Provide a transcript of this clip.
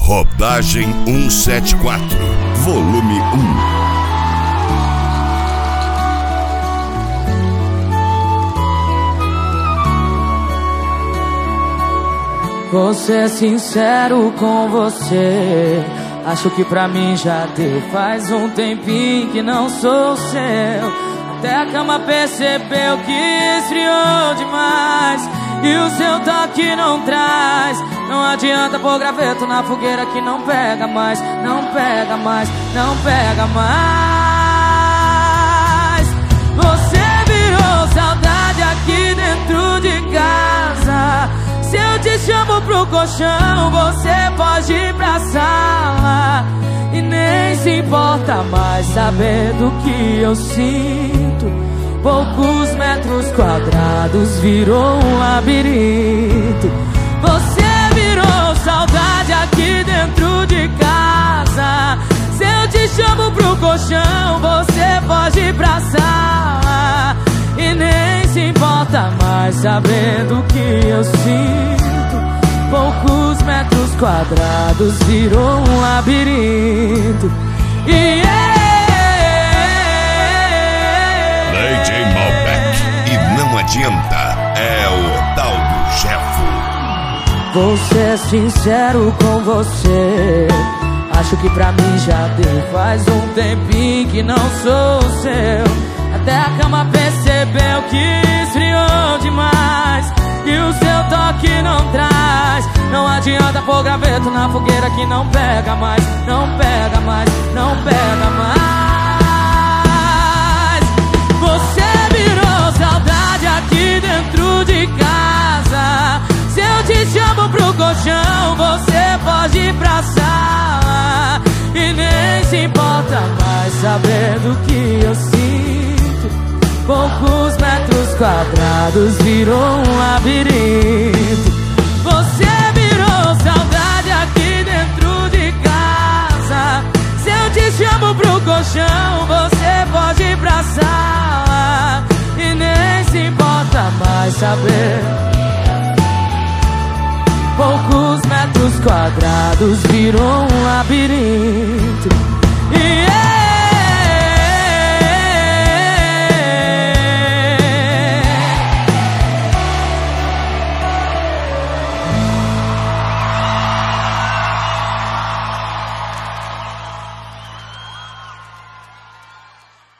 Rodagem 174, volume 1. Você é sincero com você. Acho que pra mim já deu. Faz um tempinho que não sou seu. Até a cama percebeu que esfriou demais. E o seu toque não traz. Não adianta pôr graveto na fogueira que não pega mais. Não pega mais, não pega mais. Você virou saudade aqui dentro de casa. Se eu te chamo pro colchão, você pode ir pra sala. E nem se importa mais saber do que eu sinto. Poucos metros quadrados virou um labirinto. Você virou saudade aqui dentro de casa. Se eu te chamo pro colchão, você pode ir pra sala. E nem se importa mais sabendo o que eu sinto. Poucos metros quadrados virou um labirinto. DJ Malbec, e não adianta, é o tal do Jefo. Você é sincero com você. Acho que pra mim já deu. Faz um tempinho que não sou seu. Até a cama percebeu que esfriou demais. E o seu toque não traz. Não adianta pôr graveto na fogueira que não pega mais. Não pega mais, não pega mais. Você virou saudade aqui dentro de casa. Se eu te chamo pro colchão, você pode ir pra sala. E nem se importa mais sabendo que eu sinto. Poucos metros quadrados virou um labirinto. Você virou saudade aqui dentro de casa. Se eu te chamo pro colchão, você pode ir pra sala. E nem se importa mais saber. Poucos metros quadrados virou um labirinto.